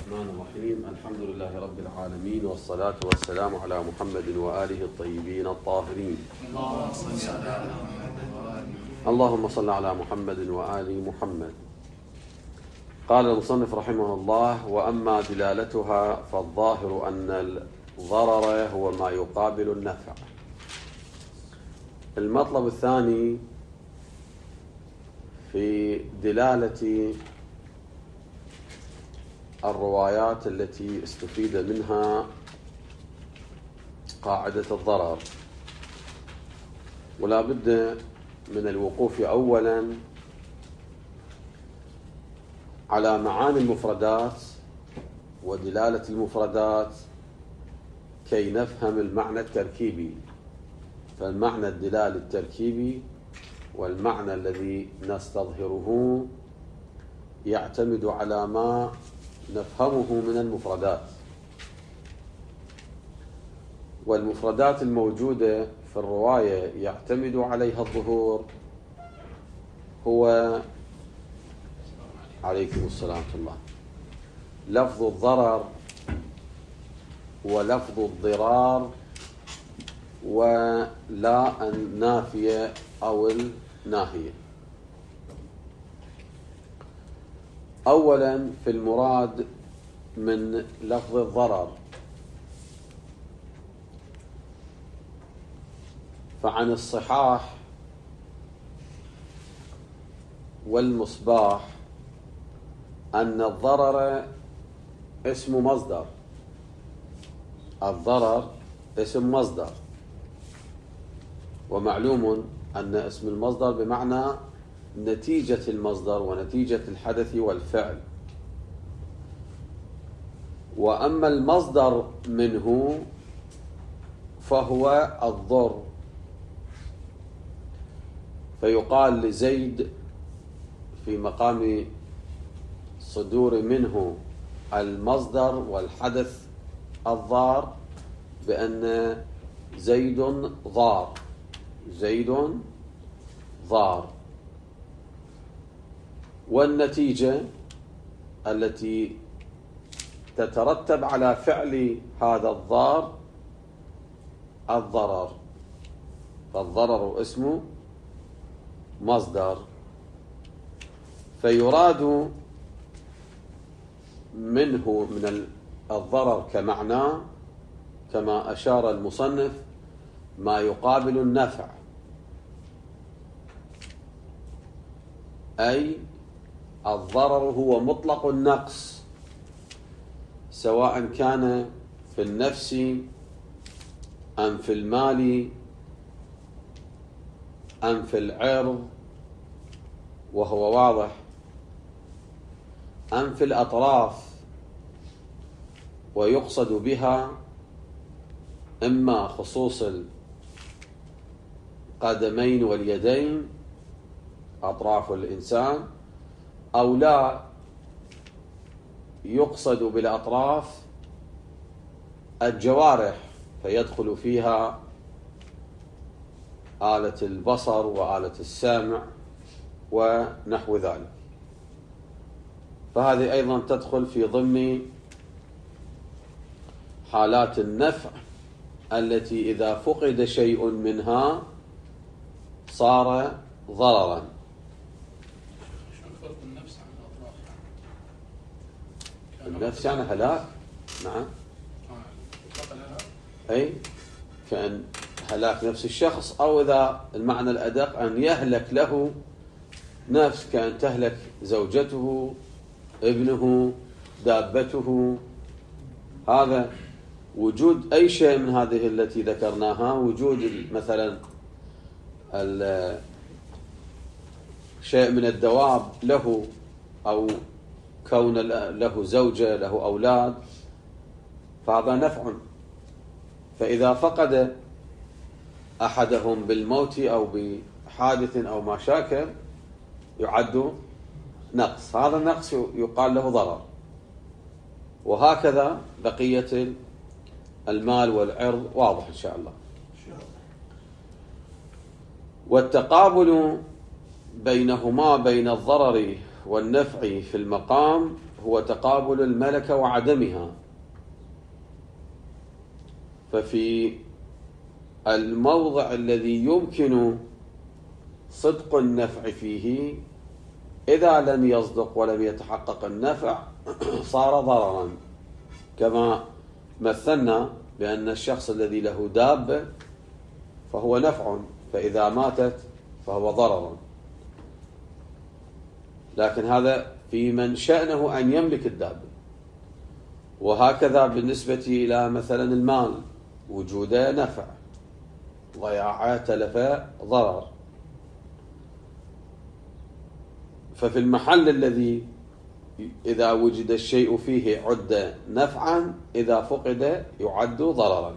الرحمن الرحيم. الحمد لله رب العالمين، والصلاة والسلام على محمد وآله الطيبين الطاهرين. اللهم صل على محمد وآل محمد. قال المصنف رحمه الله: وأما دلالتها فالظاهر أن الضرر هو ما يقابل النفع. المطلب الثاني في دلالة الروايات التي استفيد منها قاعدة الضرر، ولا بد من الوقوف أولا على معاني المفردات ودلالة المفردات كي نفهم المعنى التركيبي. فالمعنى الدلالي التركيبي والمعنى الذي نستظهره يعتمد على ما نفهمه من المفردات، والمفردات الموجودة في الرواية يعتمد عليها الظهور هو عليكم السلام ورحمة الله لفظ الضرر ولفظ الضرار، ولا النافية أو الناهية. أولا في المراد من لفظ الضرر، فعن الصحاح والمصباح أن الضرر اسم مصدر. الضرر اسم مصدر، ومعلوم أن اسم المصدر بمعنى نتيجة المصدر ونتيجة الحدث والفعل. وأما المصدر منه فهو الضر، فيقال لزيد في مقام صدور منه المصدر والحدث الضار بأن زيد ضار، زيد ضار. والنتيجة التي تترتب على فعل هذا الضار الضرر، فالضرر اسمه مصدر. فيراد منه من الضرر كمعنى كما أشار المصنف ما يقابل النفع، أي الضرر هو مطلق النقص، سواء كان في النفس أم في المال أم في العرض، وهو واضح، أم في الأطراف، ويقصد بها إما خصوص القدمين واليدين أطراف الإنسان، أو لا يقصد بالأطراف الجوارح فيدخل فيها آلة البصر وآلة السمع ونحو ذلك. فهذه أيضا تدخل في ضمن حالات النفع التي إذا فقد شيء منها صار ضررا. النفس يعني هلاك، نعم، أي كأن هلاك نفس الشخص، أو إذا المعنى الأدق أن يهلك له نفس، كأن تهلك زوجته، ابنه، دابته. هذا وجود أي شيء من هذه التي ذكرناها، وجود مثلا شيء من الدواب له، أو كون له زوجة، له أولاد، فهذا نفع. فإذا فقد أحدهم بالموت أو بحادث أو ما شاكل يعد نقص، هذا النقص يقال له ضرر. وهكذا بقية المال والعرض، واضح إن شاء الله. والتقابل بينهما بين الضرر والنفع في المقام هو تقابل الملكة وعدمها. ففي الموضع الذي يمكن صدق النفع فيه إذا لم يصدق ولم يتحقق النفع صار ضررا، كما مثلنا بأن الشخص الذي له دابة فهو نفع، فإذا ماتت فهو ضرر، لكن هذا في من شأنه أن يملك الدابة. وهكذا بالنسبة إلى مثلا المال، وجوده نفع، ضياعه تلفه ضرر. ففي المحل الذي إذا وجد الشيء فيه عد نفعا، إذا فقد يعد ضررا.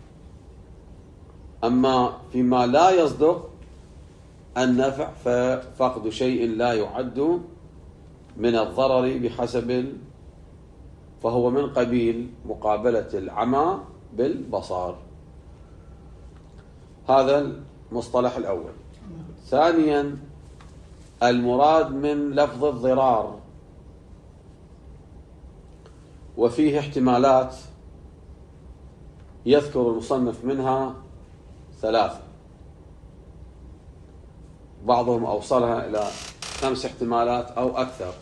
أما فيما لا يصدق النفع ففقد شيء لا يعد من الضرر بحسب، فهو من قبيل مقابلة العمى بالبصار. هذا المصطلح الأول. ثانيا، المراد من لفظ الضرار، وفيه احتمالات يذكر المصنف منها 3، بعضهم أوصلها إلى 5 احتمالات أو أكثر.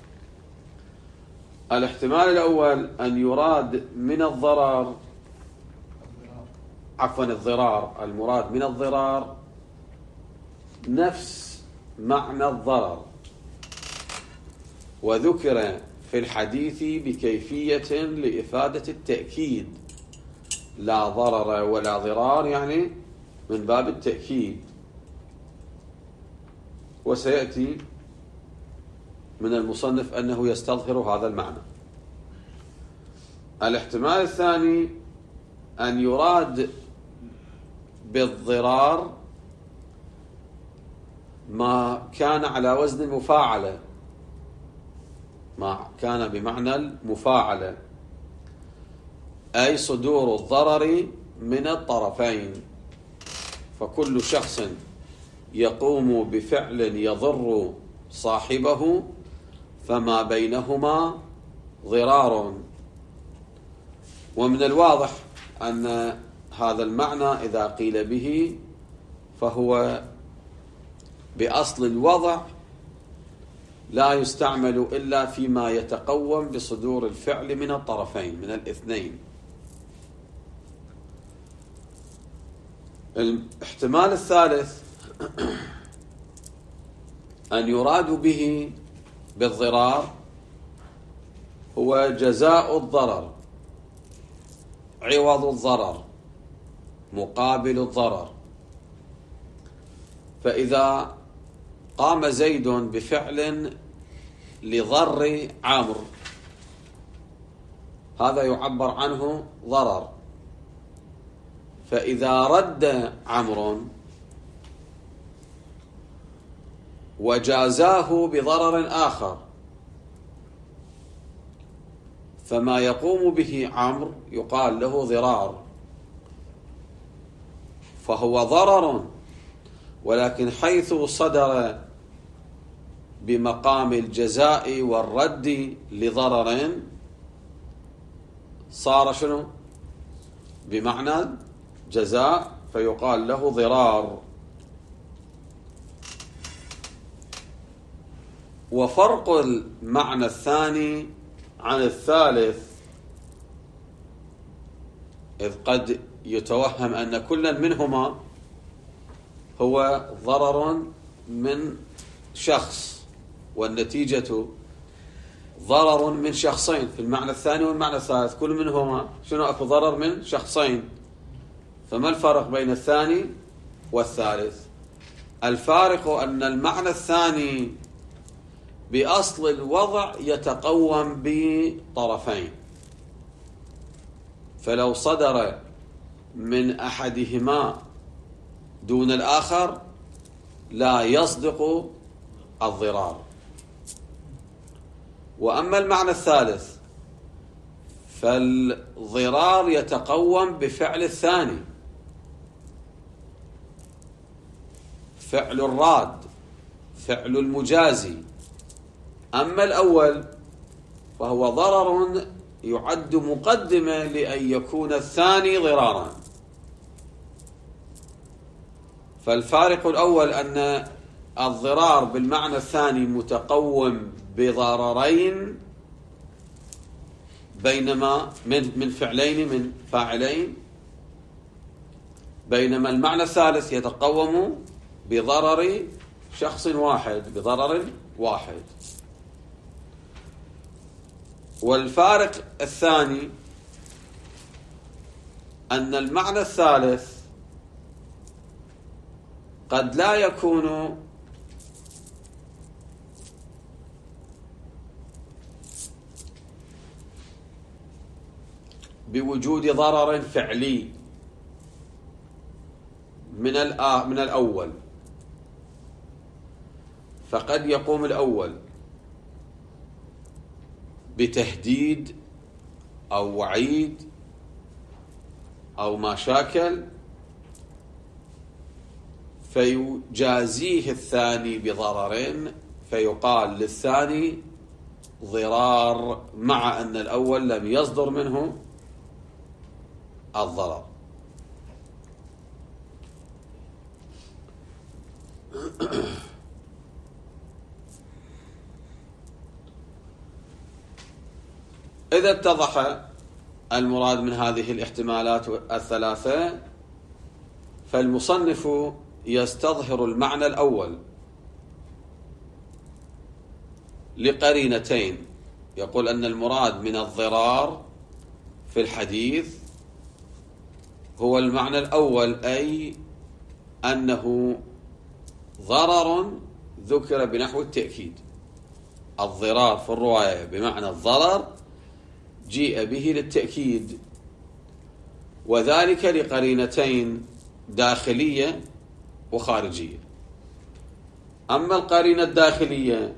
الاحتمال الأول أن يراد من الضرر، الضرار، المراد من الضرار نفس معنى الضرر، وذكر في الحديث بكيفية لإفادة التأكيد، لا ضرر ولا ضرار، يعني من باب التأكيد. وسيأتي من المصنف أنه يستظهر هذا المعنى. الاحتمال الثاني أن يراد بالضرار ما كان على وزن المفاعلة، ما كان بمعنى المفاعلة، أي صدور الضرر من الطرفين. فكل شخص يقوم بفعل يضر صاحبه فما بينهما ضرار. ومن الواضح أن هذا المعنى إذا قيل به فهو بأصل الوضع لا يستعمل إلا فيما يتقوم بصدور الفعل من الطرفين، من الاثنين. الاحتمال الثالث أن يراد به بالضرار هو جزاء الضرر، عوض الضرر، مقابل الضرر. فإذا قام زيد بفعل لضر عمرو، هذا يعبر عنه ضرر. فإذا رد عمرو وجازاه بضرر آخر، فما يقوم به عمرو يقال له ضرار، فهو ضرر، ولكن حيث صدر بمقام الجزاء والرد لضرر صار شنو؟ بمعنى جزاء، فيقال له ضرار. وفرق المعنى الثاني عن الثالث، إذ قد يتوهم أن كلا منهما هو ضرر من شخص، والنتيجة ضرر من شخصين في المعنى الثاني والمعنى الثالث، كل منهما شنو؟ أكو ضرر من شخصين. فما الفرق بين الثاني والثالث؟ الفارق أن المعنى الثاني بأصل الوضع يتقوم بطرفين، فلو صدر من أحدهما دون الآخر لا يصدق الضرار. وأما المعنى الثالث فالضرار يتقوم بفعل الثاني، فعل الراد، فعل المجازي، أما الأول فهو ضرر يعد مقدمة لأن يكون الثاني ضرارا. فالفارق الأول أن الضرار بالمعنى الثاني متقوم بضررين، بينما من فعلين من فاعلين، بينما المعنى الثالث يتقوم بضرر شخص واحد، بضرر واحد. والفارق الثاني أن المعنى الثالث قد لا يكون بوجود ضرر فعلي من الأول، فقد يقوم الأول بتهديد أو وعيد أو ما شاكل، فيجازيه الثاني بضررين، فيقال للثاني ضرار مع أن الأول لم يصدر منه الضرر. إذا اتضح المراد من هذه الاحتمالات الثلاثة، فالمصنف يستظهر المعنى الأول لقرينتين. يقول أن المراد من الضرار في الحديث هو المعنى الأول، أي أنه ضرر ذكر بنحو التأكيد. الضرار في الرواية بمعنى الضرر جيء به للتأكيد، وذلك لقرينتين داخلية وخارجية. أما القرينة الداخلية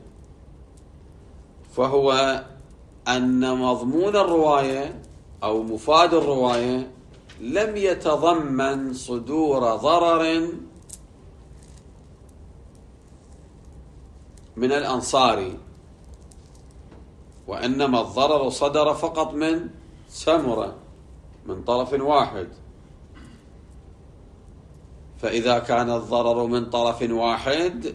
فهو أن مضمون الرواية أو مفاد الرواية لم يتضمن صدور ضرر من الأنصار، وإنما الضرر صدر فقط من سمرة، من طرف واحد. فإذا كان الضرر من طرف واحد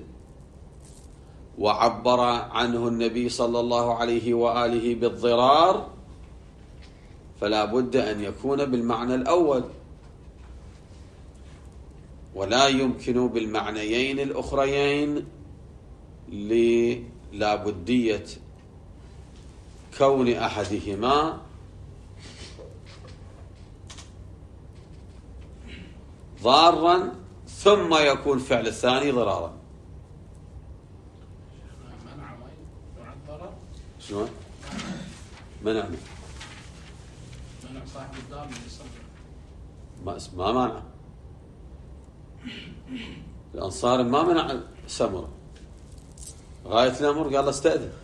وعبر عنه النبي صلى الله عليه وآله بالضرار، فلا بد أن يكون بالمعنى الأول، ولا يمكن بالمعنيين الأخريين لابدية كون أحدهما ضارا ثم يكون فعل الثاني ضرارا. منع الضرر؟ شلون؟ منع صاحب الدار من السمرة، ما منع الأنصار، ما منع السمرة غاية الأمر قال له استأذن.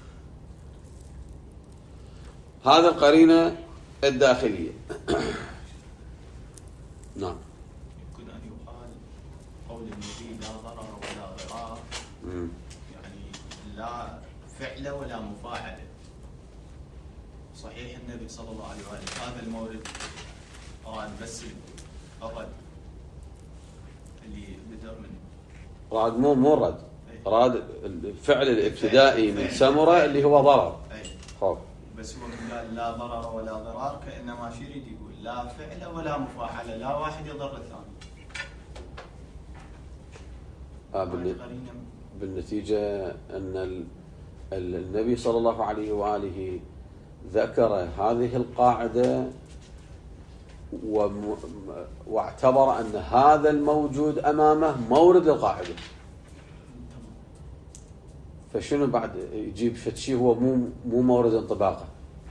هذا القرينة الداخلية. نعم. يمكن أن يقال قول النبي لا ضرر ولا ضرار، يعني لا فعل ولا مفاعلة. صحيح النبي صلى الله عليه وآله هذا المورد قال بس الرد اللي بدأ من راد مو رد، راد الفعل الابتدائي من سمرة اللي هو ضرر. خوف. بس هو قال لا ضرر ولا ضرار، كأنما شو يريد يقول لا فعل ولا مفاعلة، لا واحد يضر الثاني. بالنتيجة أن النبي صلى الله عليه وآله ذكر هذه القاعدة واعتبر أن هذا الموجود أمامه مورد للقاعدة. فشنو بعد يجيب شيء هو مو مورد انطباقه؟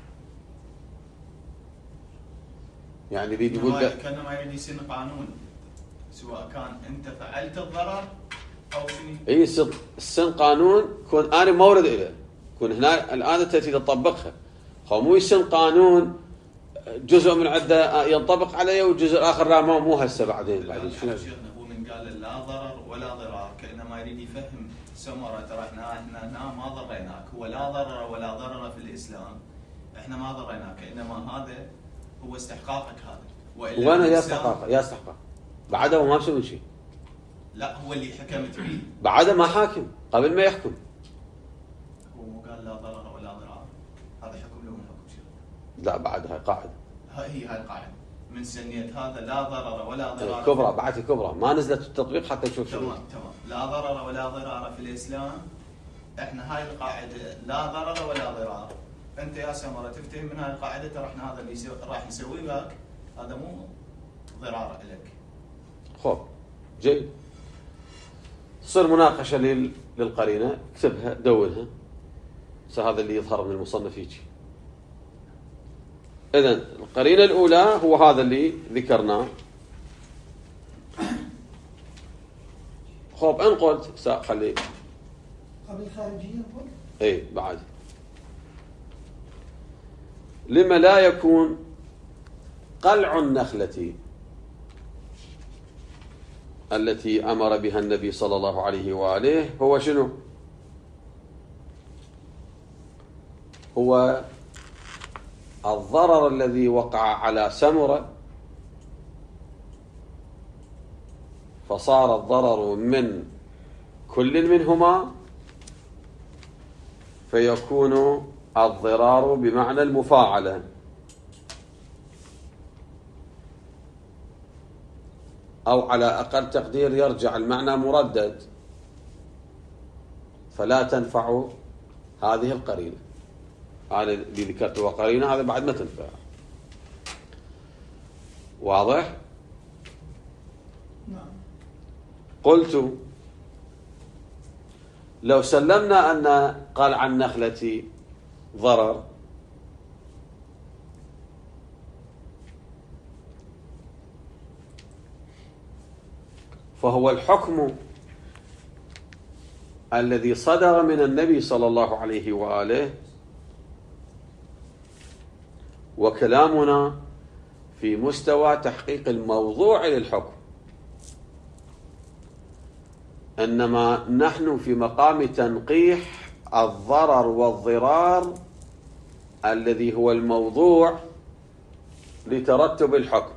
يعني يريد يقول كأنما يريد يصير قانون، سواء كان أنت فعلت الضرر أو شنو. اي السن قانون كون أنا مورد إله، كون هنا الآن أنت تريد تطبقها، هو مو يسن قانون جزء من عده ينطبق عليه والجزء الآخر لا، مو هسه بعدين شنو هو من قال لا ضرر ولا ضرار، كأنما يريد يفهم سمرة ترى احنا هنا ما ضريناك، هو لا ضرر ولا ضرر في الاسلام، احنا ما ضريناك، انما هذا هو استحقاقك هذا. وانا يا استحقاق بعده ما مسوي شيء. لا هو اللي حكمت فيه بعده ما حاكم قبل ما يحكم. هو مو قال لا ضرر ولا ضرار، هذا حكم له من حكم شرعي. لا بعد هاي قاعده، هاي القاعده من سنية هذا لا ضرر ولا ضرار كبرى، بعد كبرى ما نزلت التطبيق حتى تشوف شنو. تمام لا ضرر ولا ضرار في الاسلام. احنا هاي القاعده لا ضرر ولا ضرار، انت يا سمره تفتهم من هاي القاعده ترى احنا هذا اللي راح نسوي لك هذا مو ضرار لك. خوف جيد. تصير مناقشه للقرينه، اكتبها دونها، هذا اللي يظهر من المصنف يجي. إذن القرينة الأولى هو هذا اللي ذكرناه. خوب إن قلت خلي قبل الخارجية قلت إيه بعد، لما لا يكون قلع النخلة التي أمر بها النبي صلى الله عليه وآله هو شنو؟ هو الضرر الذي وقع على سمرة، فصار الضرر من كل منهما، فيكون الضرار بمعنى المفاعلة، أو على أقل تقدير يرجع المعنى مردد، فلا تنفع هذه القرينة. هذا اللي ذكرته قرينة، هذا بعد ما تنفع. واضح؟ نعم. قلت لو سلمنا أن قلع النخلة ضرر، فهو الحكم الذي صدر من النبي صلى الله عليه وآله، وكلامنا في مستوى تحقيق الموضوع للحكم، إنما نحن في مقام تنقيح الضرر والضرار الذي هو الموضوع لترتب الحكم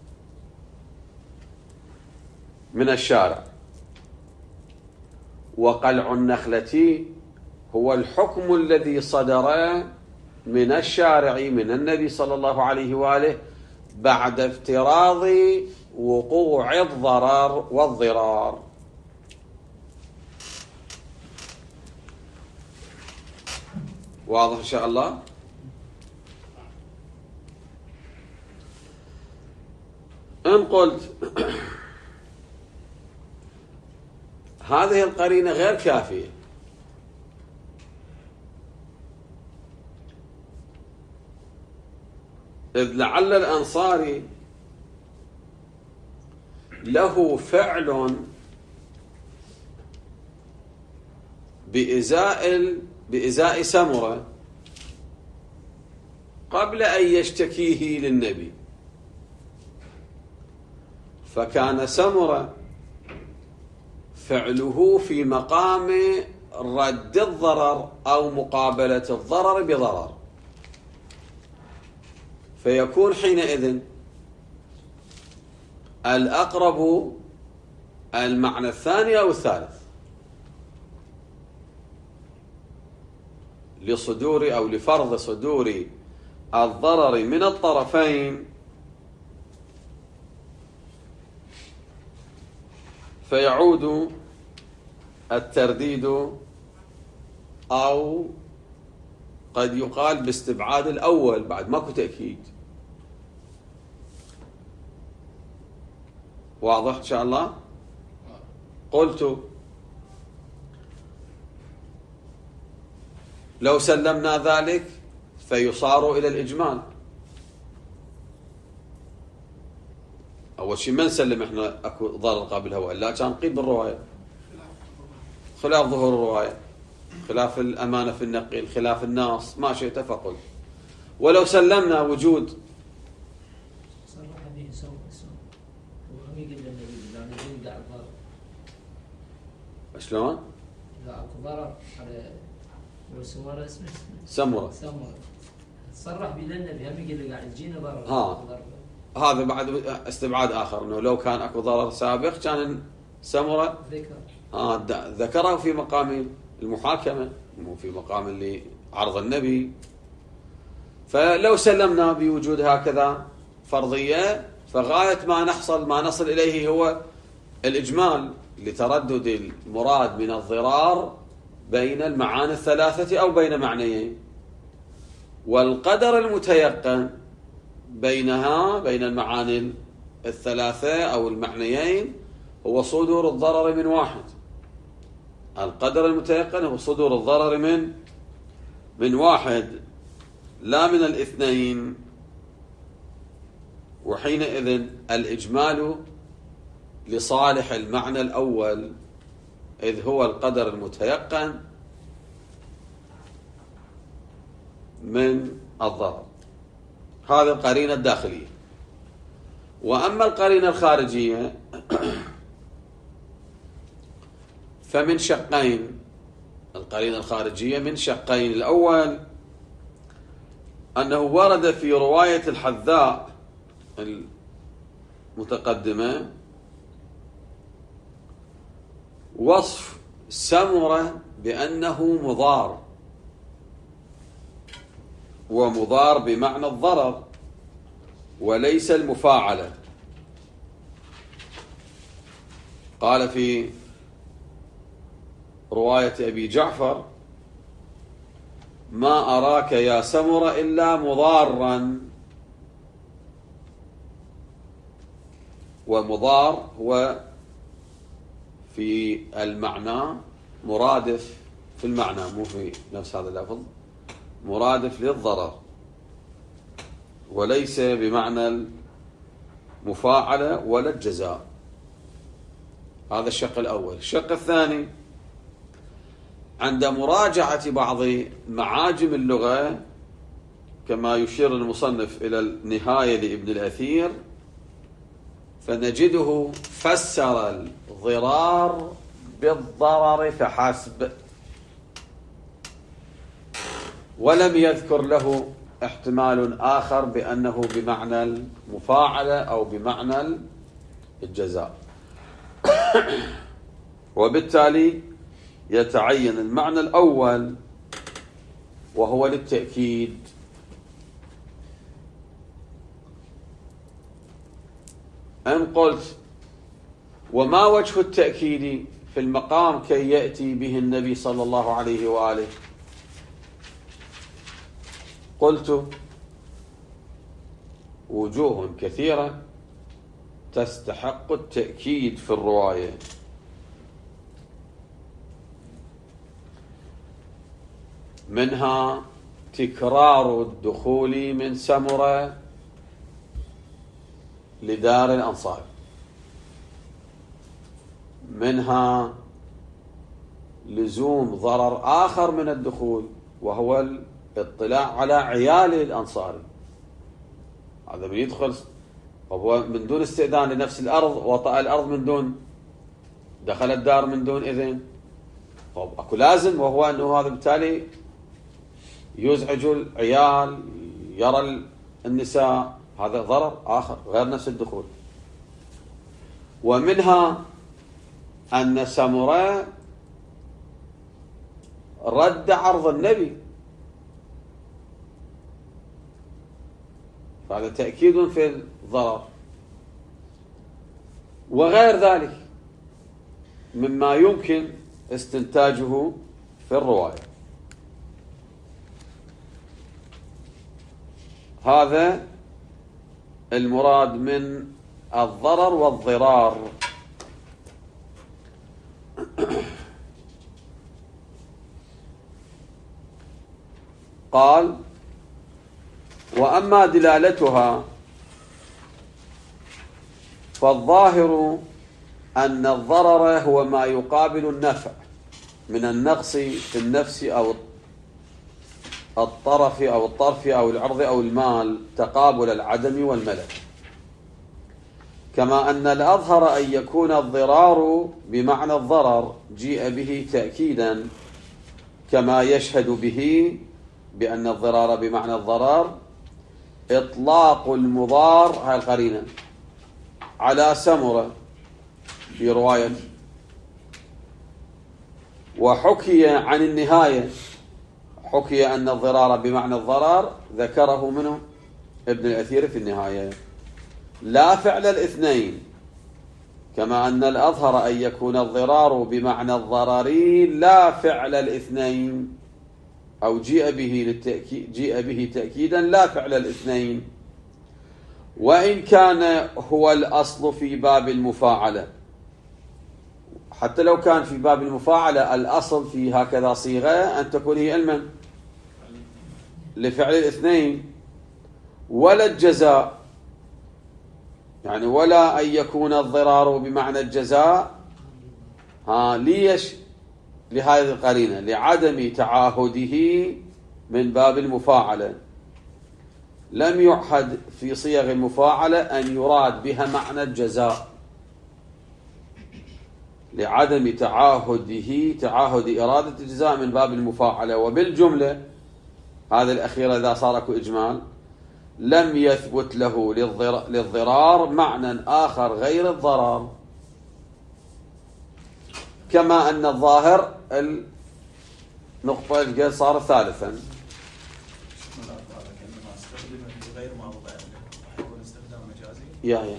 من الشارع. وقلع النخلة هو الحكم الذي صدر من الشارع من النبي صلى الله عليه وآله بعد افتراض وقوع الضرر والضرار. واضح إن شاء الله؟ إن قلت هذه القرينة غير كافية، إذ لعل الأنصاري له فعل بإزاء سمرة قبل أن يشتكيه للنبي، فكان سمرة فعله في مقام رد الضرر أو مقابلة الضرر بضرر، فيكون حينئذ الأقرب المعنى الثاني أو الثالث لصدور أو لفرض صدور الضرر من الطرفين، فيعود الترديد أو قد يقال باستبعاد الأول بعد ماكو تأكيد. واضح إن شاء الله؟ قلت لو سلمنا ذلك فيصار إلى الإجمال. أول شيء ما نسلم إحنا أكو ضرر قابل هو، إلا كان قيد بالرواية، خلاف ظهور الرواية، خلاف الأمانة في النقل، خلاف الناس، ما شئت فقل. ولو سلمنا وجود صرح به سوء وهم يقول النبي إذا نزل دع الضرر. شلون؟ إذا أكو ضرر على والسمرة اسمه سمرة. صرح بلا النبي هم يقول قاعد تجينا ضرر. ها. هذا بعد استبعاد آخر، أنه لو كان أكو ضرر سابق كان سمرة ذكره في مقام المحاكمة، مو في مقام اللي عرض النبي. فلو سلمنا بوجود هكذا فرضية، فغاية ما نصل إليه هو الإجمال لتردد المراد من الضرار بين المعاني الثلاثة أو بين معنيين، والقدر المتيقن بينها بين المعاني الثلاثة أو المعنيين هو صدور الضرر من واحد. القدر المتيقن هو صدور الضرر من واحد لا من الاثنين، وحينئذ الإجمال لصالح المعنى الأول إذ هو القدر المتيقن من الضرر. هذه القرينة الداخلية. وأما القرينة الخارجية فمن شقين. القرينة الخارجية من شقين. الأول أنه ورد في رواية الحذاء المتقدمة وصف سمرة بأنه مضار، ومضار بمعنى الضرر وليس المفاعلة. قال في رواية أبي جعفر: ما أراك يا سمرة إلا مضارا. ومضار هو في المعنى مرادف، في المعنى مو في نفس هذا اللفظ، مرادف للضرر وليس بمعنى المفاعلة ولا الجزاء. هذا الشق الأول. الشق الثاني عند مراجعة بعض معاجم اللغة كما يشير المصنف إلى النهاية لابن الأثير، فنجده فسر الضرار بالضرر فحسب، ولم يذكر له احتمال آخر بأنه بمعنى المفاعلة أو بمعنى الجزاء. وبالتالي يتعين المعنى الأول وهو للتأكيد. أن قلت: وما وجه التأكيد في المقام كي يأتي به النبي صلى الله عليه وآله؟ قلت: وجوه كثيرة تستحق التأكيد في الرواية. منها تكرار الدخول من سمرة لدار الأنصار، منها لزوم ضرر آخر من الدخول وهو الاطلاع على عيال الأنصاري. هذا من يدخل وهو من دون استئذان لنفس الأرض، وطأ الأرض من دون، دخل الدار من دون إذن، أكو لازم، وهو أنه هذا بالتالي يزعج العيال، يرى النساء، هذا ضرر آخر غير نفس الدخول. ومنها أن سمرة رد عرض النبي، فهذا تأكيد في الضرر، وغير ذلك مما يمكن استنتاجه في الرواية. هذا المراد من الضرر والضرار. قال: وأما دلالتها فالظاهر أن الضرر هو ما يقابل النفع من النقص في النفس أو الطرف أو العرض أو المال، تقابل العدم والملك، كما أن الأظهر أن يكون الضرار بمعنى الضرر جيء به تأكيدا، كما يشهد به بأن الضرار بمعنى الضرر إطلاق المضار، هاي القرينة، على سمرة في رواية. وحكي عن النهاية، حكي أن الضرار بمعنى الضرر ذكره منه ابن الأثير في النهاية. لا فعل الاثنين، كما أن الأظهر أن يكون الضرار بمعنى الضرر لا فعل الاثنين، أو جيء به تأكيدا لا فعل الاثنين، وإن كان هو الأصل في باب المفاعلة. حتى لو كان في باب المفاعلة الأصل في هكذا صيغة أن تكون هي المن لفعل الاثنين، ولا الجزاء، يعني ولا أن يكون الضرار بمعنى الجزاء. ليش؟ لهذه القرينة، لعدم تعاهده من باب المفاعلة. لم يعهد في صيغ المفاعلة أن يراد بها معنى الجزاء، لعدم تعاهد إرادة الجزاء من باب المفاعلة. وبالجملة هذا الأخير إذا صار إجمال، لم يثبت له للضرار معنى آخر غير الضرر، كما أن الظاهر النقطة الجل صار ثالثا. غير ما وضع له استخدام مجازي. هذا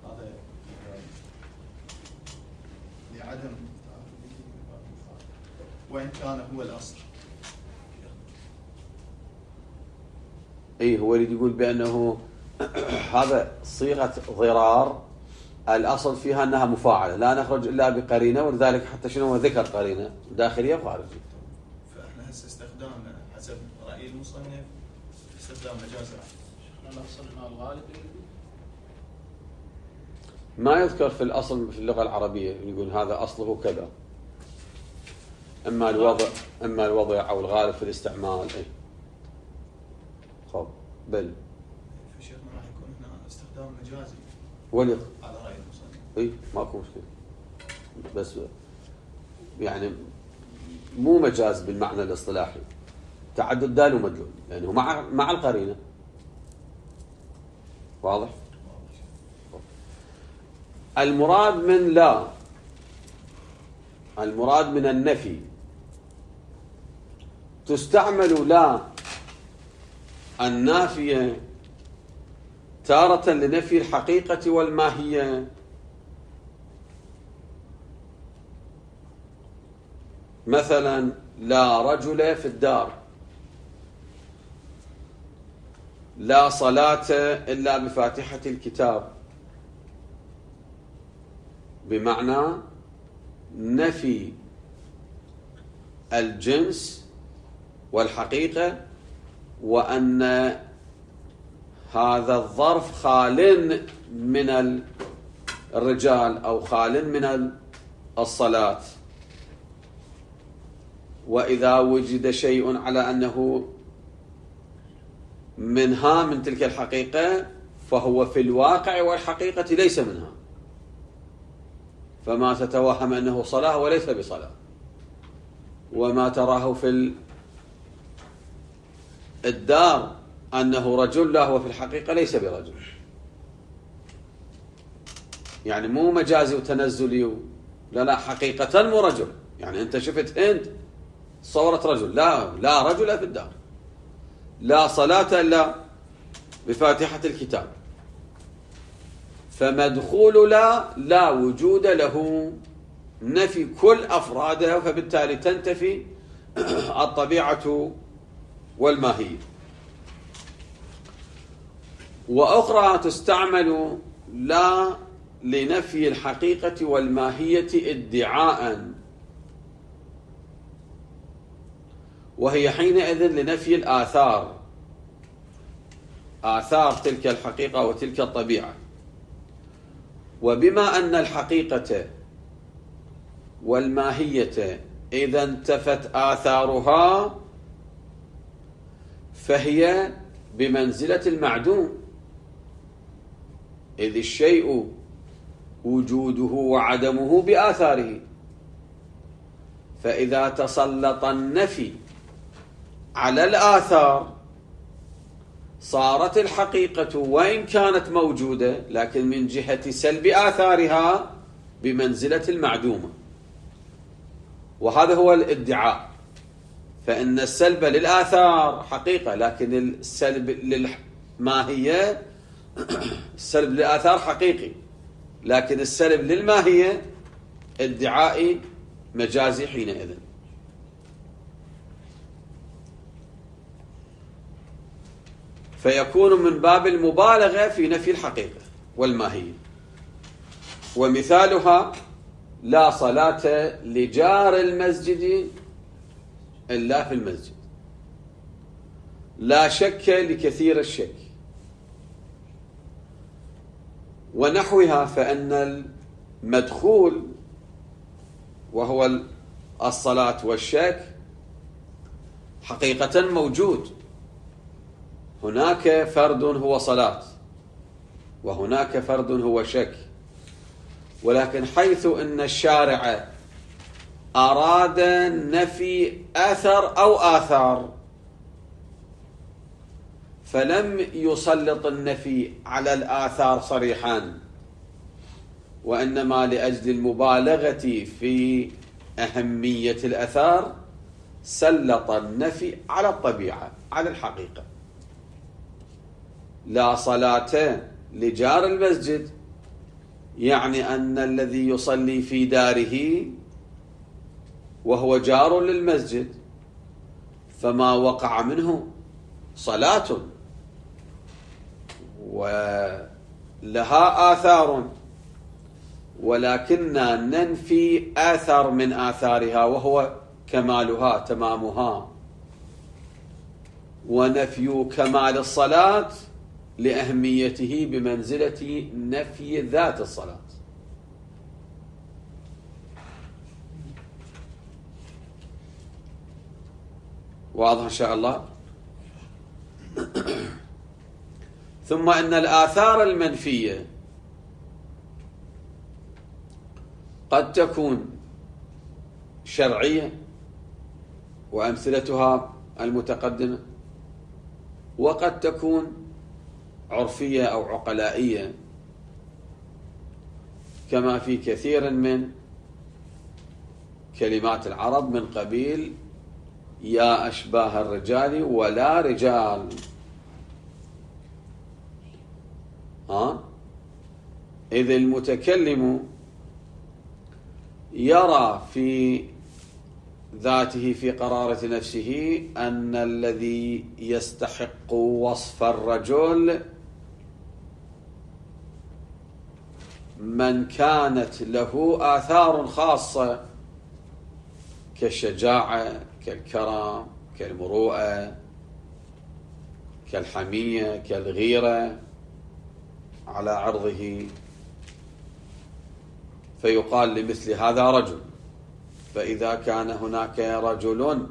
لعدم، وإن كان هو الأصل. هو اللي يقول بأنه هذا صيغة ضرار الأصل فيها أنها مفاعلة، لا نخرج إلا بقرينة، ولذلك حتى شنو هو ذكر قرينة داخلية وخارجية. فإحنا هسه استخدام حسب رأي المصنف استخدام مجازي. الأصل هنا الغالب ما يذكر في الأصل في اللغة العربية يقول هذا أصله كذا، إما الوضع أو الغالب في الاستعمال. خب بل فشيخنا راح يكون هنا استخدام مجازي على رأي المصنف. ماكو مشكلة، بس يعني مو مجاز بالمعنى الاصطلاحي، تعدد دال ومدلول، لأنه مع القرينة. واضح؟ المراد من لا، المراد من النفي، تستعمل لا النافية تارة لنفي الحقيقة والماهية. مثلا لا رجل في الدار، لا صلاة إلا بفاتحة الكتاب، بمعنى نفي الجنس والحقيقة، وأن هذا الظرف خال من الرجال أو خال من الصلاة. وإذا وجد شيء على أنه منها من تلك الحقيقة فهو في الواقع والحقيقة ليس منها، فما تتوهم أنه صلاة وليس بصلاة، وما تراه في الدار أنه رجل لا هو في الحقيقة ليس برجل. يعني مو مجازي وتنزلي لا حقيقة مو رجل. يعني أنت شفت هند صورة رجل، لا رجل في الدار، لا صلاة إلا بفاتحة الكتاب. فمدخول لا وجود له، نفي كل أفرادها، فبالتالي تنتفي الطبيعة والماهية. وأخرى تستعمل لا لنفي الحقيقة والماهية ادعاء، وهي حينئذ لنفي الآثار، آثار تلك الحقيقة وتلك الطبيعة. وبما أن الحقيقة والماهية إذا انتفت آثارها فهي بمنزلة المعدوم، إذ الشيء وجوده وعدمه بآثاره. فإذا تسلط النفي على الآثار صارت الحقيقة وإن كانت موجودة لكن من جهة سلب آثارها بمنزلة المعدومة، وهذا هو الادعاء. فإن السلب للآثار حقيقة، لكن السلب للماهية السلب للآثار حقيقي، لكن السلب للماهية ادعائي مجازي حينئذ. فيكون من باب المبالغة في نفي الحقيقة والماهية. ومثالها لا صلاة لجار المسجد إلا في المسجد، لا شك لكثير الشك ونحوها. فإن المدخول وهو الصلاة والشك حقيقة موجود. هناك فرد هو صلاة وهناك فرد هو شك، ولكن حيث أن الشارع أراد نفي أثر أو آثار فلم يسلط النفي على الآثار صريحا، وإنما لأجل المبالغة في أهمية الأثار سلط النفي على الطبيعة، على الحقيقة. لا صلاة لجار المسجد يعني أن الذي يصلي في داره وهو جار للمسجد فما وقع منه صلاة ولها آثار، ولكننا ننفي آثار من آثارها وهو كمالها تمامها، ونفي كمال الصلاة لأهميته بمنزلة نفي ذات الصلاة. واضح إن شاء الله. ثم إن الآثار المنفية قد تكون شرعية وأمثلتها المتقدمة، وقد تكون عرفية أو عقلائية كما في كثير من كلمات العرب من قبيل يا أشباه الرجال ولا رجال. إذ المتكلم يرى في ذاته في قرارة نفسه أن الذي يستحق وصف الرجل من كانت له آثار خاصة كالشجاعة كالكرم كالمروءة كالحمية كالغيرة على عرضه، فيقال لمثل هذا رجل. فإذا كان هناك رجل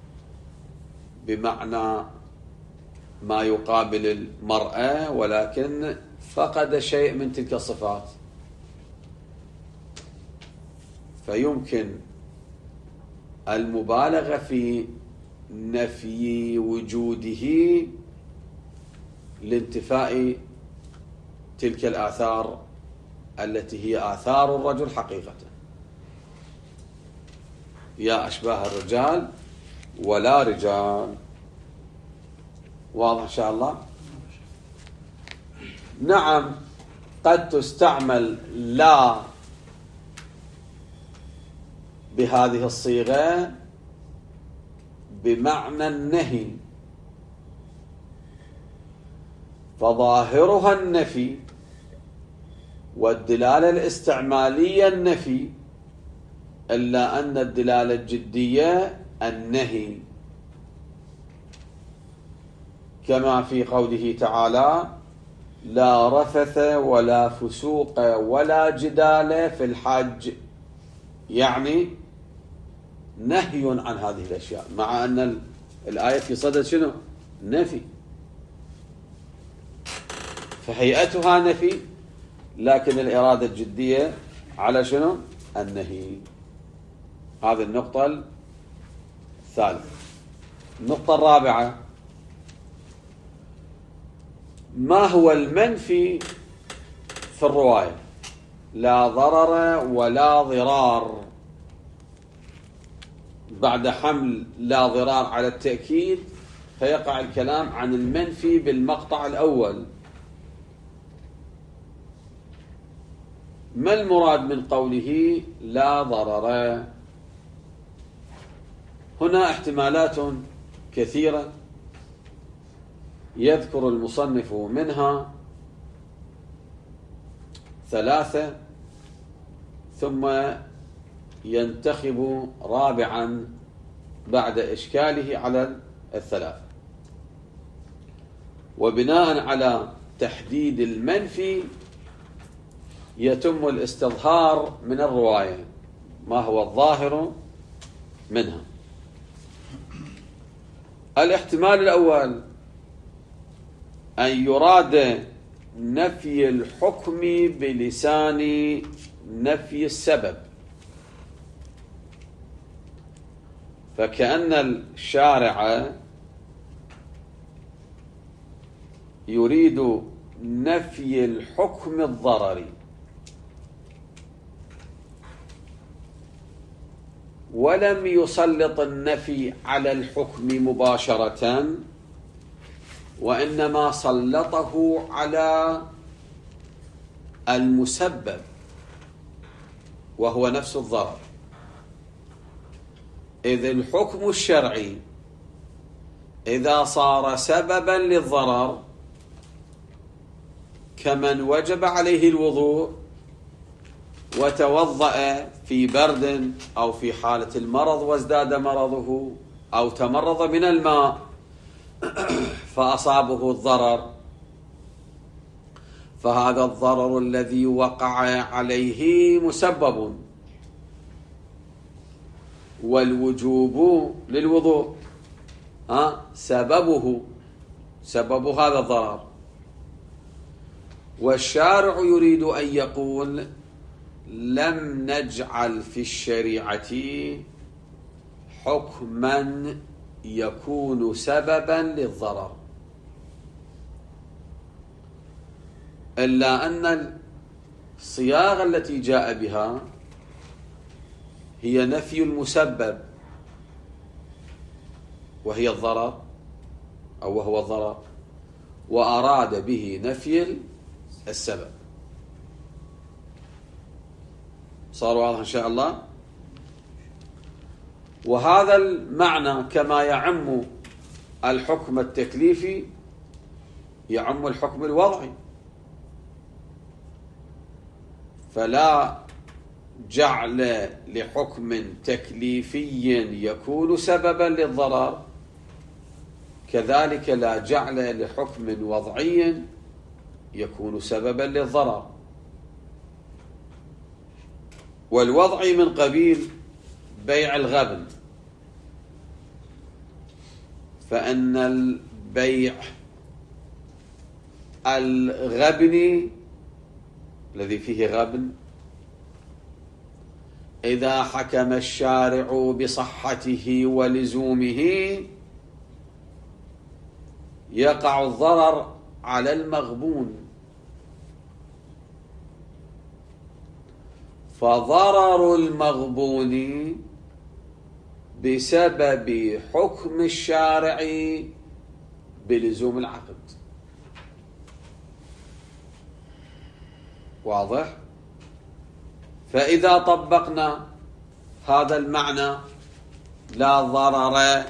بمعنى ما يقابل المرأة ولكن فقد شيء من تلك الصفات، فيمكن المبالغة في نفي وجوده لانتفاء تلك الآثار التي هي آثار الرجل حقيقة. يا أشباه الرجال ولا رجال. واضح إن شاء الله. نعم قد تستعمل لا بهذه الصيغة بمعنى النهي، فظاهرها النفي والدلالة الاستعمالية النفي، إلا أن الدلالة الجدية النهي، كما في قوله تعالى لا رفث ولا فسوق ولا جدال في الحج، يعني نهي عن هذه الأشياء، مع أن الآية في صدد شنو؟ نفي. فهيئتها نفي لكن الإرادة الجدية على شنو؟ النهي. هذه النقطة الثالثة. النقطة الرابعة: ما هو المنفي في الرواية؟ لا ضرر ولا ضرار. بعد حمل لا ضرار على التأكيد فيقع الكلام عن المنفي بالمقطع الأول. ما المراد من قوله لا ضرر؟ هنا احتمالات كثيرة يذكر المصنف منها 3 ثم ينتخب رابعا بعد إشكاله على 3. وبناء على تحديد المنفي يتم الاستظهار من الرواية ما هو الظاهر منها. الاحتمال الأول: أن يراد نفي الحكم بلسان نفي السبب، فكأن الشارع يريد نفي الحكم الضرري، ولم يسلط النفي على الحكم مباشرة، وإنما سلطه على المسبب وهو نفس الضرر. إذ الحكم الشرعي إذا صار سببا للضرر كمن وجب عليه الوضوء وتوضأ في برد أو في حالة المرض وازداد مرضه، أو تمرض من الماء فأصابه الضرر، فهذا الضرر الذي وقع عليه مسبب، والوجوب للوضوء سبب هذا الضرر. والشارع يريد أن يقول: لم نجعل في الشريعة حكما يكون سببا للضرر، إلا أن الصياغة التي جاء بها هي نفي المسبب وهي الضرر أو وهو الضرر، وأراد به نفي السبب. صار واضح إن شاء الله؟ وهذا المعنى كما يعم الحكم التكليفي يعم الحكم الوضعي، فلا جعل لحكم تكليفي يكون سببا للضرر، كذلك لا جعل لحكم وضعي يكون سببا للضرر. والوضعي من قبيل بيع الغبن، فإن البيع الغبن الذي فيه غبن إذا حكم الشارع بصحته ولزومه يقع الضرر على المغبون، فضرر المغبون بسبب حكم الشارع بلزوم العقد. واضح؟ فإذا طبقنا هذا المعنى لا ضرر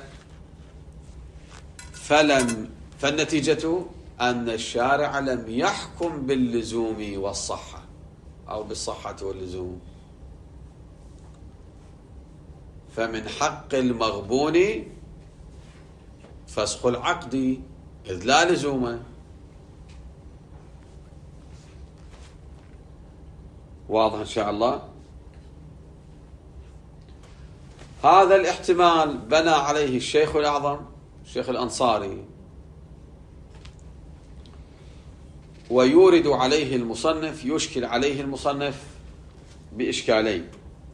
فالنتيجة أن الشارع لم يحكم باللزوم والصحة أو بالصحة واللزوم، فمن حق المغبون فسخ العقد إذ لا لزوم. واضح إن شاء الله؟ هذا الاحتمال بنى عليه الشيخ الأعظم الشيخ الأنصاري، ويورد عليه المصنف، يشكل عليه المصنف بإشكالين.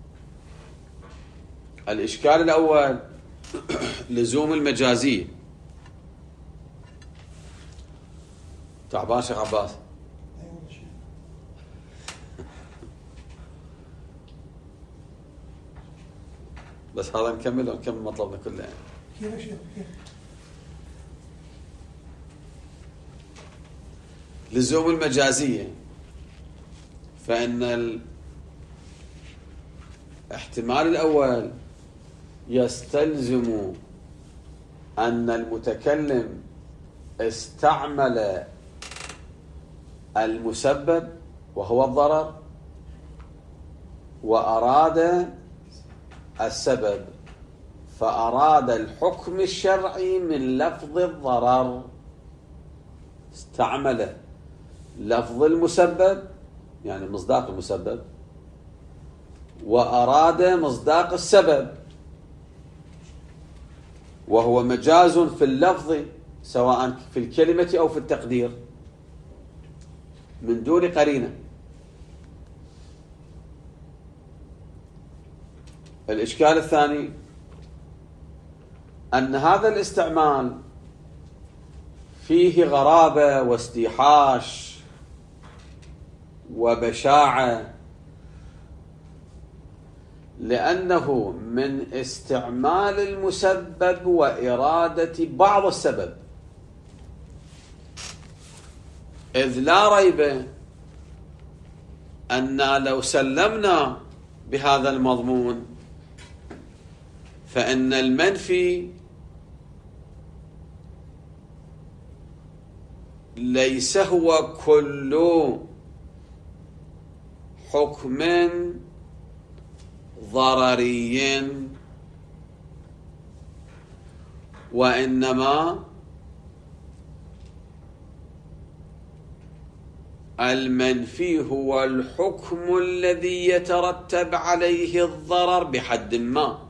الإشكال الأول لزوم المجازية. تعبان شيخ عباس؟ أيوة شيخ. بس هذا نكمل مطلبنا كله يعني. كيف يا شيخ كيف؟ لزوم المجازية، فإن الاحتمال الأول يستلزم أن المتكلم استعمل المسبب وهو الضرر وأراد السبب، فأراد الحكم الشرعي من لفظ الضرر، استعمل لفظ المسبب يعني مصداق المسبب وأراد مصداق السبب، وهو مجاز في اللفظ سواء في الكلمة أو في التقدير من دون قرينة. الإشكال الثاني أن هذا الاستعمال فيه غرابة واستيحاش وبشاعة، لأنه من استعمال المسبب وإرادة بعض السبب، إذ لا ريب أن لو سلمنا بهذا المضمون فإن المنفي ليس هو كل حكم ضرري، وإنما المنفي هو الحكم الذي يترتب عليه الضرر بحد ما.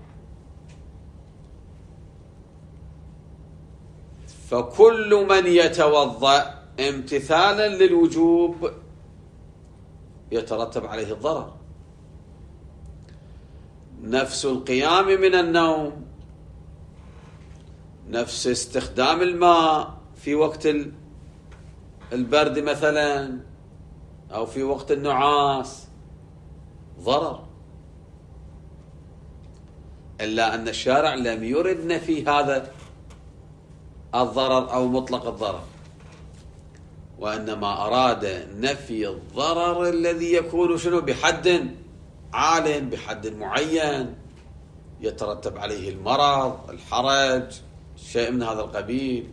فكل من يتوضأ امتثالا للوجوب يترتب عليه الضرر. نفس القيام من النوم، نفس استخدام الماء في وقت البرد مثلا أو في وقت النعاس ضرر، إلا أن الشارع لم يرد نفي هذا الضرر أو مطلق الضرر، وإنما أراد نفي الضرر الذي يكون شنو بحد عال، بحد معين يترتب عليه المرض، الحرج، شيء من هذا القبيل،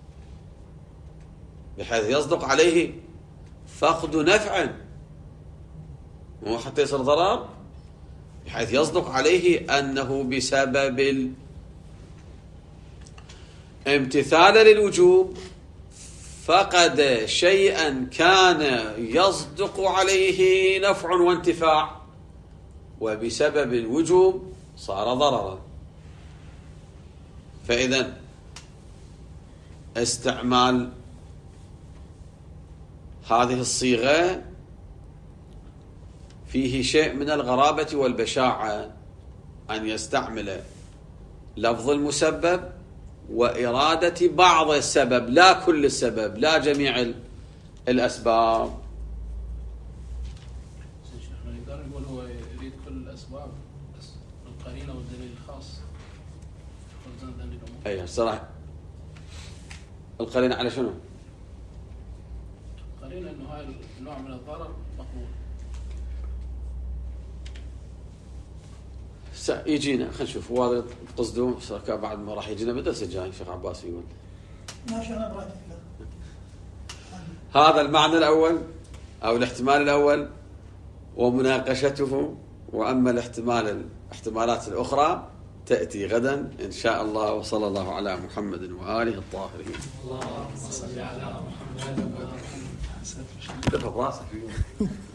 بحيث يصدق عليه فقد نفع، مو حتى يصير ضرر، بحيث يصدق عليه أنه بسبب الامتثال للوجوب فقد شيئا كان يصدق عليه نفع وانتفاع، وبسبب الوجوب صار ضررا. فإذا استعمال هذه الصيغة فيه شيء من الغرابة والبشاعة، أن يستعمل لفظ المسبب وإرادة بعض السبب لا كل السبب، لا جميع الأسباب. شيخنا يقدر يقول هو يريد كل الأسباب بس القرينة والدليل الخاص. أي صراحة القرينة على شنو؟ القرينة إنه هاي النوع من الضرر مقبول. يجينا خلينا نشوف هذا قصده بعد ما راح يجينا بدرس الجاي شيخ عباس يقول ما شاء الله براتك. هذا المعنى الأول أو الاحتمال الأول ومناقشته، وأما الاحتمالات الأخرى تأتي غدا إن شاء الله. وصلى الله على محمد وآله الطاهرين. اللهم صل على محمد وآله. براسك